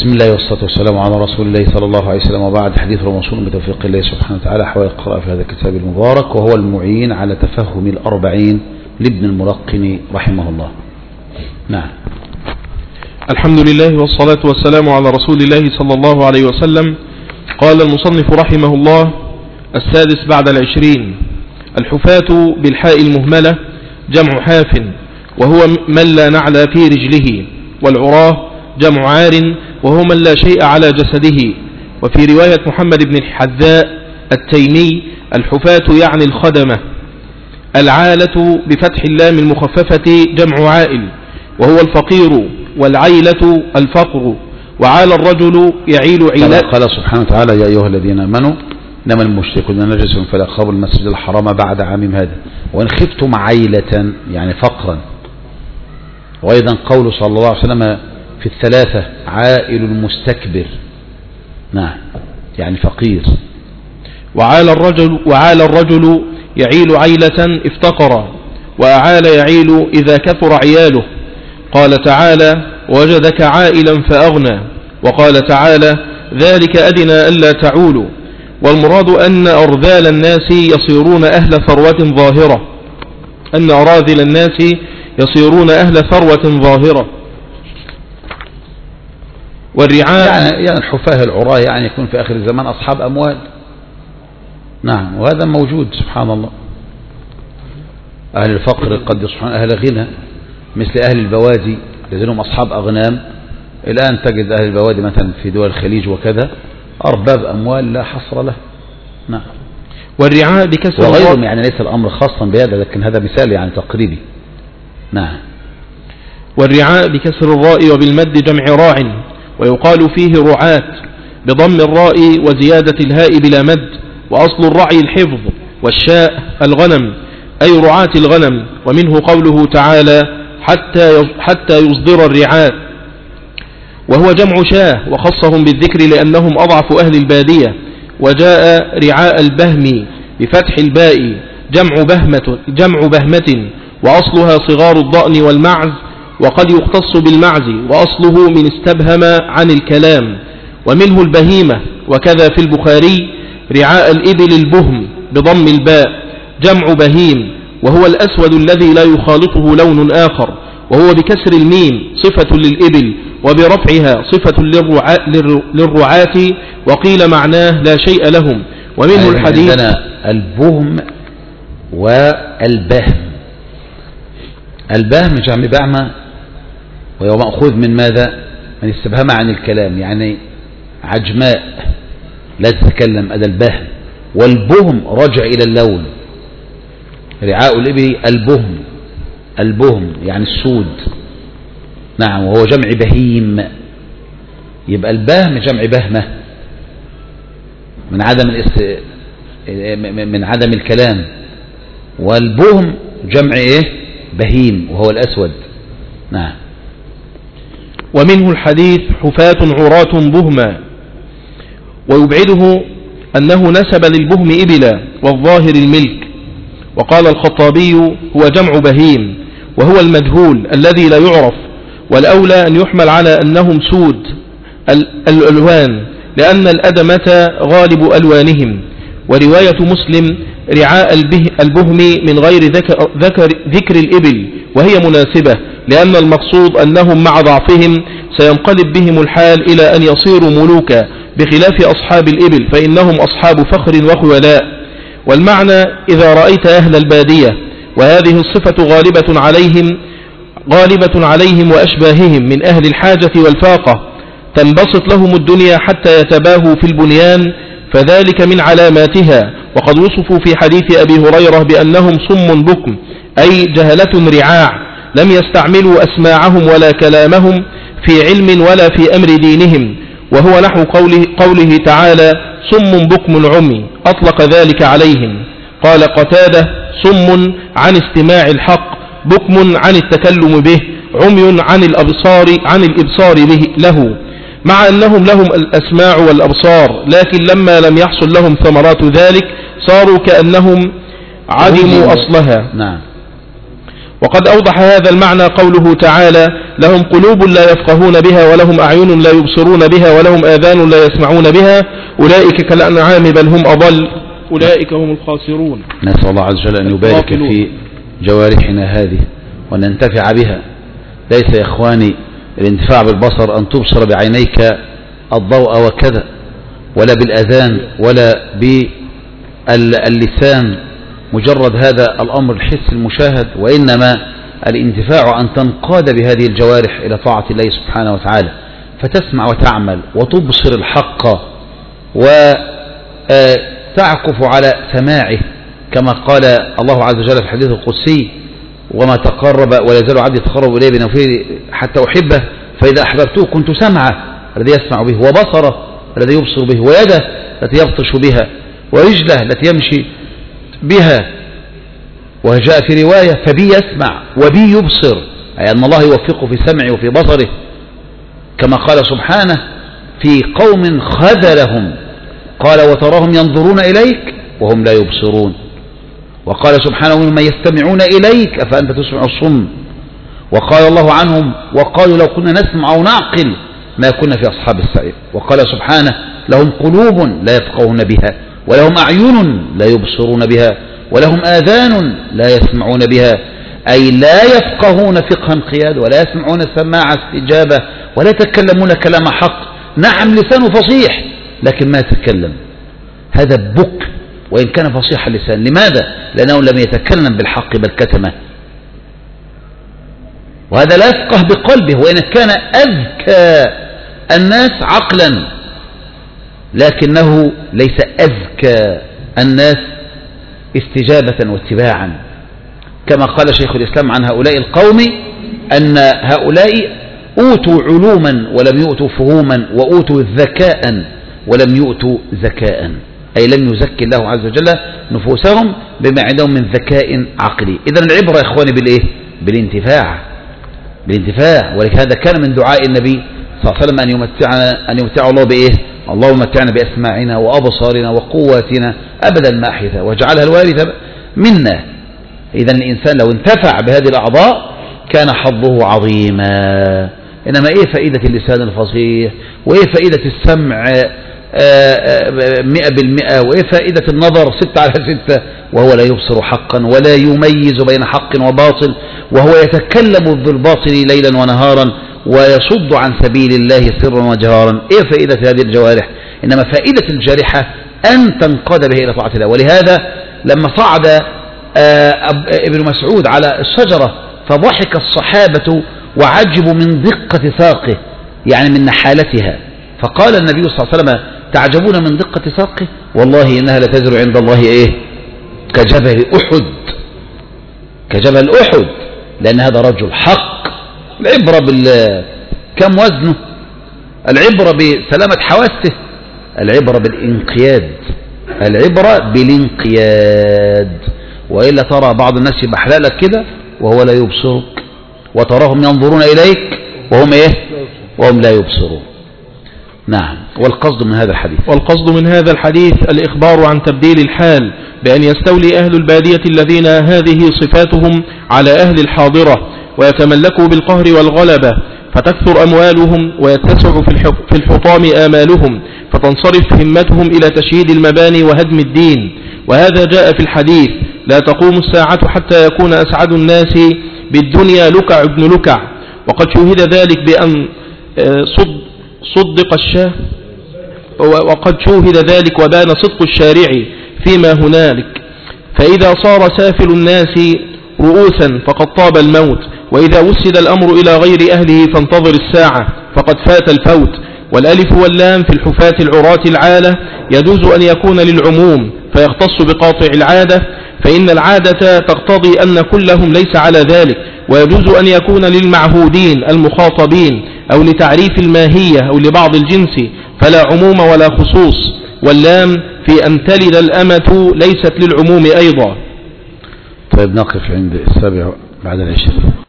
بسم الله والصلاة والسلام على رسول الله صلى الله عليه وسلم، وبعد. حديث موصول بتوفيق الله سبحانه وتعالى حول القراءة في هذا الكتاب المبارك، وهو المعين على تفهم الأربعين لابن الملقن رحمه الله. نعم. الحمد لله والصلاة والسلام على رسول الله صلى الله عليه وسلم. قال المصنف رحمه الله: السادس بعد 20. الحفاة بالحاء المهملة جمع حاف، وهو من لا نعل في رجله، والعراه جمع عار، وهو من لا شيء على جسده. وفي رواية محمد بن الحذاء التيمي: الحفاة يعني الخدمة. العالة بفتح اللام المخففة جمع عائل، وهو الفقير، والعيلة الفقر. وعال الرجل يعيل عيلة. قال سبحانه وتعالى: يا أيها الذين آمنوا إنما المشركون نجس فلا يقربوا المسجد الحرام بعد عامهم هذا وإن خفتم عيلة يعني فقرا. وأيضا قول صلى الله عليه وسلم في الثلاثة: عائل المستكبر، نعم يعني فقير. وعال الرجل يعيل عيلة افتقر، وأعال يعيل إذا كثر عياله. قال تعالى: وجدك عائلا فأغنى. وقال تعالى: ذلك أدنى ألا تعولوا. والمراد أن أرذال الناس يصيرون أهل ثروة ظاهرة، أن أراذل الناس يصيرون أهل ثروة ظاهرة. والرعاء يعني الحفاه العراة يعني يكون في آخر الزمان أصحاب أموال، نعم، وهذا موجود سبحان الله. أهل الفقر قد يصبحون أهل غنى، مثل أهل البوادي الذين هم أصحاب أغنام. الآن تجد أهل البوادي مثلا في دول الخليج وكذا أرباب أموال لا حصر له، نعم. والرعاء بكسر وغيرهم، يعني ليس الأمر خاصا بهذا، لكن هذا مثال يعني تقريبي، نعم. والرعاء بكسر الراء وبالمد جمع راع، ويقال فيه رعاة بضم الراء وزيادة الهاء بلا مد. وأصل الرعي الحفظ، والشاء الغنم أي رعاة الغنم. ومنه قوله تعالى: حتى يصدر الرعاة، وهو جمع شاه، وخصهم بالذكر لأنهم أضعف أهل البادية. وجاء رعاء البهم بفتح الباء جمع بهمة، وأصلها صغار الضأن والمعز، وقد يختص بالمعز، وأصله من استبهم عن الكلام. ومنه البهيمة. وكذا في البخاري رعاء الإبل البهم بضم الباء جمع بهيم، وهو الأسود الذي لا يخالطه لون آخر، وهو بكسر الميم صفة للإبل، وبرفعها صفة للرعاة. وقيل معناه لا شيء لهم. ومنه الحديث عندنا البهم والبهم. البهم جمع بعمة، وهو مأخوذ من ماذا؟ من استبهم عن الكلام، يعني عجماء لا تتكلم، هذا البهم. والبهم رجع إلى اللون. رعاء الإبل البهم يعني السود، نعم، وهو جمع بهيم. يبقى البهم جمع بهمة من عدم الكلام، والبهم جمع ايه؟ بهيم، وهو الأسود، نعم. ومنه الحديث: حفاة عراة بهما. ويبعده أنه نسب للبهم إبلا، والظاهر الملك. وقال الخطابي: هو جمع بهيم، وهو المجهول الذي لا يعرف. والأولى أن يحمل على أنهم سود الألوان، لأن الأدمة غالب ألوانهم. ورواية مسلم: رعاء البهم من غير ذكر الإبل، وهي مناسبة، لأن المقصود أنهم مع ضعفهم سينقلب بهم الحال إلى أن يصيروا ملوكا، بخلاف أصحاب الإبل فإنهم أصحاب فخر وخيلاء. والمعنى: إذا رأيت أهل البادية، وهذه الصفة غالبة عليهم وأشباههم من أهل الحاجة والفاقة، تنبسط لهم الدنيا حتى يتباهوا في البنيان، فذلك من علاماتها. وقد وصفوا في حديث أبي هريرة بأنهم صم بكم، أي جهلة رعاع، لم يستعملوا أسماعهم ولا كلامهم في علم ولا في أمر دينهم. وهو نحو قوله تعالى: صم بكم عمي، أطلق ذلك عليهم. قال قتادة: صم عن استماع الحق، بكم عن التكلم به، عمي عن الإبصار به له، مع أنهم لهم الأسماع والأبصار، لكن لما لم يحصل لهم ثمرات ذلك صاروا كأنهم عدموا أصلها. نعم. وقد أوضح هذا المعنى قوله تعالى: لهم قلوب لا يفقهون بها ولهم أعين لا يبصرون بها ولهم آذان لا يسمعون بها أولئك كالأنعام بل هم أضل أولئك هم الخاسرون. نسأل الله عز وجل أن يبارك في جوارحنا هذه وأن ننتفع بها. ليس يا إخواني الانتفاع بالبصر أن تبصر بعينيك الضوء وكذا، ولا بالأذان ولا باللسان مجرد هذا الأمر الحس المشاهد، وإنما الانتفاع أن تنقاد بهذه الجوارح إلى طاعة الله سبحانه وتعالى، فتسمع وتعمل وتبصر الحق وتعكف على سماعه، كما قال الله عز وجل في الحديث القدسي: وما تقرب ولا يزال عبدي يتقرب إليه بنوافل حتى أحبه فإذا أحببته كنت سمعه الذي يسمع به، وبصره الذي يبصر به، ويده التي يبطش بها، ورجله التي يمشي بها. وجاء في رواية: فبي يسمع وبي يبصر، أي أن الله يوفقه في سمعه وفي بصره، كما قال سبحانه في قوم خذلهم قال: وتراهم ينظرون إليك وهم لا يبصرون. وقال سبحانه: ممن يستمعون إليك أفأنت تسمع الصم. وقال الله عنهم: وقالوا لو كنا نسمع أو نعقل ما كنا في أصحاب السعير. وقال سبحانه: لهم قلوب لا يفقهون بها ولهم أعين لا يبصرون بها ولهم آذان لا يسمعون بها، أي لا يفقهون فقها انقياد ولا يسمعون سماع استجابة ولا يتكلمون كلام حق. نعم لسانه فصيح لكن ما يتكلم، هذا بك وإن كان فصيح اللسان. لماذا؟ لأنه لم يتكلم بالحق بل كتمه، وهذا لا يفقه بقلبه وإن كان أذكى الناس عقلا، لكنه ليس أذكى الناس استجابة واتباعا، كما قال شيخ الإسلام عن هؤلاء القوم أن هؤلاء أوتوا علوما ولم يؤتوا فهوما، وأوتوا ذكاء ولم يؤتوا ذكاء، أي لم يزكي الله عز وجل نفوسهم بما عندهم من ذكاء عقلي. إذن العبرة يا إخواني بالإيه؟ بالانتفاع. ولهذا كان من دعاء النبي صلى الله عليه وسلم أن يمتع الله بإيه؟ اللهم متعنا بأسماعنا وأبصارنا وقواتنا أبدا ما أحيثنا واجعلها الوارث منا. إذن الإنسان لو انتفع بهذه الأعضاء كان حظه عظيما. إنما إيه فائدة اللسان الفصيح، وإيه فائدة السمع 100%، وإيه فائدة النظر 6/6 وهو لا يبصر حقا ولا يميز بين حق وباطل، وهو يتكلم بالباطل ليلا ونهارا ويصد عن سبيل الله سرا وجهارا. إيه فائدة هذه الجوارح؟ إنما فائدة الجارحة أن تنقاد به إلى طاعة الله. ولهذا لما صعد ابن مسعود على الشجرة فضحك الصحابة وعجبوا من دقة ساقه، يعني من نحالتها، فقال النبي صلى الله عليه وسلم: تعجبون من دقة ساقه؟ والله إنها لتزر عند الله إيه؟ كجبل أحد، لأن هذا رجل حق. العبرة كم وزنه؟ العبرة بسلامة حواسه، العبرة بالانقياد. وإلا ترى بعض الناس يبحلالك كده وهو لا يبصرك، وتراهم ينظرون إليك وهم لا يبصرون. نعم. والقصد من هذا الحديث الإخبار عن تبديل الحال، بأن يستولي أهل البادية الذين هذه صفاتهم على أهل الحاضرة ويتملكوا بالقهر والغلبة، فتكثر أموالهم ويتسع في الحطام آمالهم، فتنصرف همتهم إلى تشييد المباني وهدم الدين. وهذا جاء في الحديث: لا تقوم الساعة حتى يكون أسعد الناس بالدنيا لكع ابن لكع. وقد شوهد ذلك بأن صدق الشاه، وقد شوهد ذلك وبان صدق الشارع فيما هنالك. فإذا صار سافل الناس رؤوسا فقد طاب الموت، وإذا وسد الأمر إلى غير أهله فانتظر الساعة فقد فات الفوت. والألف واللام في الحفاة العراة العالة يجوز أن يكون للعموم فيختص بقاطع العادة، فإن العادة تقتضي أن كلهم ليس على ذلك، ويجوز أن يكون للمعهودين المخاطبين أو لتعريف الماهية أو لبعض الجنس، فلا عموم ولا خصوص. واللام في أن تلد الأمة ليست للعموم أيضا. طيب نقف عند 7 بعد 20.